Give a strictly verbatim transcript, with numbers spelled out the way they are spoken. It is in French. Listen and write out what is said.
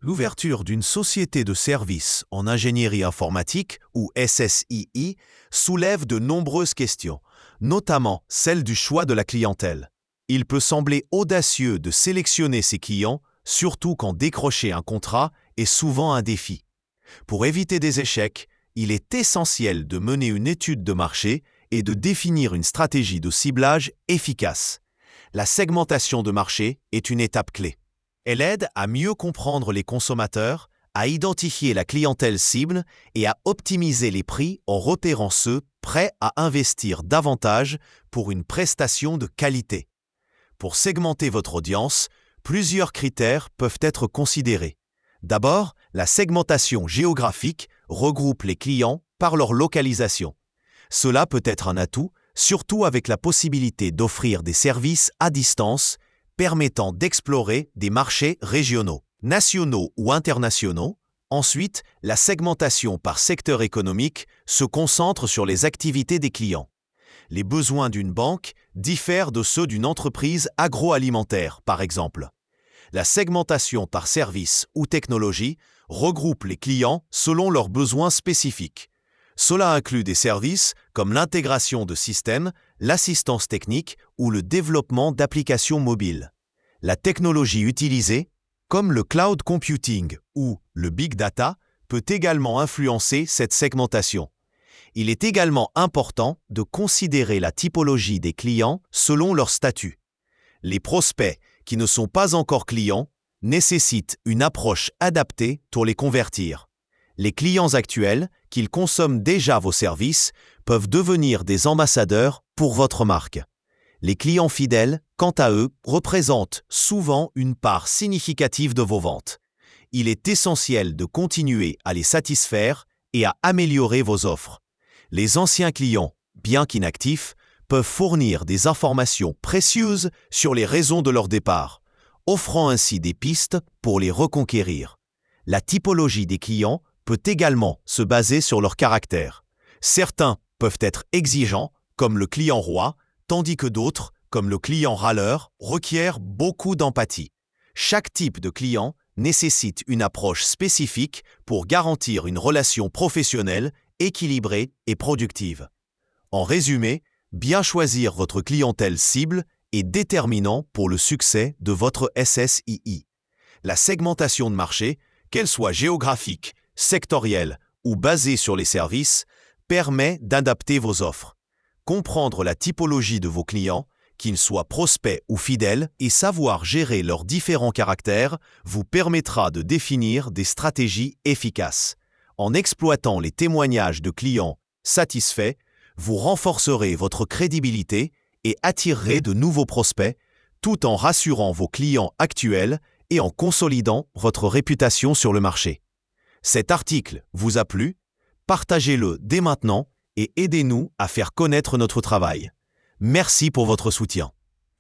L'ouverture d'une société de services en ingénierie informatique, ou S S I I, soulève de nombreuses questions, notamment celle du choix de la clientèle. Il peut sembler audacieux de sélectionner ses clients, surtout quand décrocher un contrat est souvent un défi. Pour éviter des échecs, il est essentiel de mener une étude de marché et de définir une stratégie de ciblage efficace. La segmentation de marché est une étape clé. Elle aide à mieux comprendre les consommateurs, à identifier la clientèle cible et à optimiser les prix en repérant ceux prêts à investir davantage pour une prestation de qualité. Pour segmenter votre audience, plusieurs critères peuvent être considérés. D'abord, la segmentation géographique regroupe les clients par leur localisation. Cela peut être un atout, surtout avec la possibilité d'offrir des services à distance permettant d'explorer des marchés régionaux, nationaux ou internationaux. Ensuite, la segmentation par secteur économique se concentre sur les activités des clients. Les besoins d'une banque diffèrent de ceux d'une entreprise agroalimentaire, par exemple. La segmentation par service ou technologie regroupe les clients selon leurs besoins spécifiques. Cela inclut des services comme l'intégration de systèmes, l'assistance technique ou le développement d'applications mobiles. La technologie utilisée, comme le cloud computing ou le big data, peut également influencer cette segmentation. Il est également important de considérer la typologie des clients selon leur statut. Les prospects qui ne sont pas encore clients nécessitent une approche adaptée pour les convertir. Les clients actuels, qu'ils consomment déjà vos services, peuvent devenir des ambassadeurs pour votre marque. Les clients fidèles, quant à eux, représentent souvent une part significative de vos ventes. Il est essentiel de continuer à les satisfaire et à améliorer vos offres. Les anciens clients, bien qu'inactifs, peuvent fournir des informations précieuses sur les raisons de leur départ, offrant ainsi des pistes pour les reconquérir. La typologie des clients peut également se baser sur leur caractère. Certains peuvent être exigeants, comme le client roi, tandis que d'autres, comme le client râleur, requièrent beaucoup d'empathie. Chaque type de client nécessite une approche spécifique pour garantir une relation professionnelle, équilibrée et productive. En résumé, bien choisir votre clientèle cible est déterminant pour le succès de votre S S I I. La segmentation de marché, qu'elle soit géographique, sectorielle ou basée sur les services, permet d'adapter vos offres. Comprendre la typologie de vos clients, qu'ils soient prospects ou fidèles, et savoir gérer leurs différents caractères vous permettra de définir des stratégies efficaces. En exploitant les témoignages de clients satisfaits, vous renforcerez votre crédibilité et attirerez de nouveaux prospects, tout en rassurant vos clients actuels et en consolidant votre réputation sur le marché. Cet article vous a plu? Partagez-le dès maintenant et aidez-nous à faire connaître notre travail. Merci pour votre soutien.